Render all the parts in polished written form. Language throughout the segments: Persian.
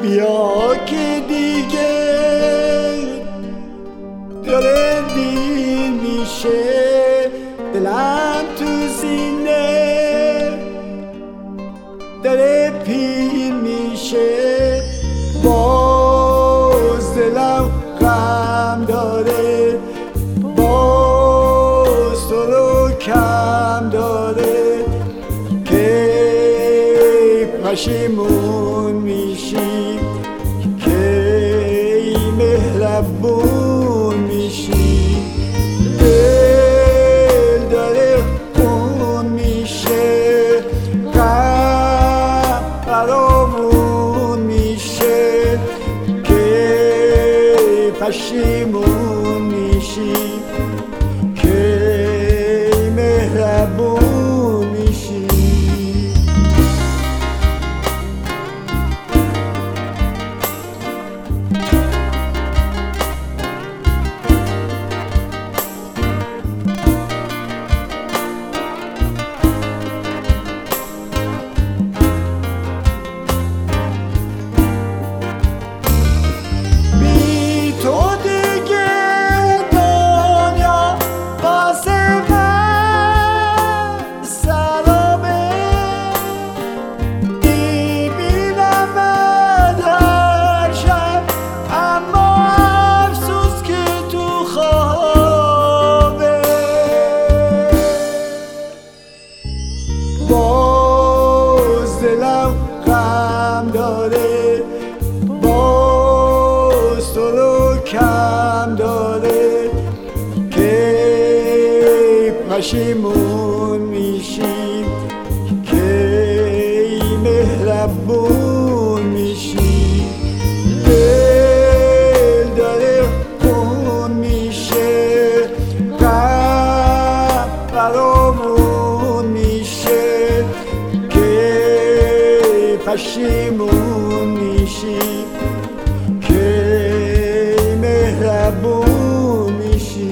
بیا که دیگه داره دیر میشه، دلم تو سینه داره پیر میشه، باز دلم غم داره، باز تو رو کم داره که پشیمون میشی، که مهربون میشی، دل داره خون میشه، غم فرامون میشه که پشیمون میشی، که مهربون میشی. باز دلم غم داره، باز تو رو کم داره که پشیمون میشی، که مهربون میشی، دل داره خون میشه، غم فرامون میشه که پشیمون میشی، که مهربون میشی.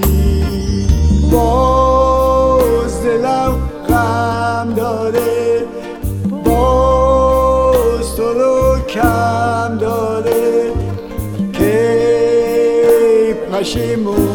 باز دلم غم داره، باز تو رو کم داره که پشیمون